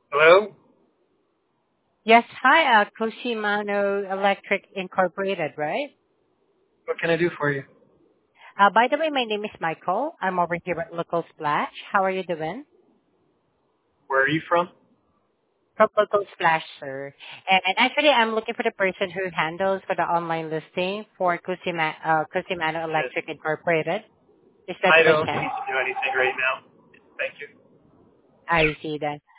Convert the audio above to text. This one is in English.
Hello? Yes, hi, Cusimano Electric Incorporated, right? What can I do for you? By the way, my name is Michael. I'm over here at Local Splash. How are you doing? Where are you from? From Local Splash, sir. And actually, I'm looking for the person who handles for the online listing for Cusimano Yes. Electric Incorporated. Is that I by don't need chance? to do anything right now. Thank you. I see that.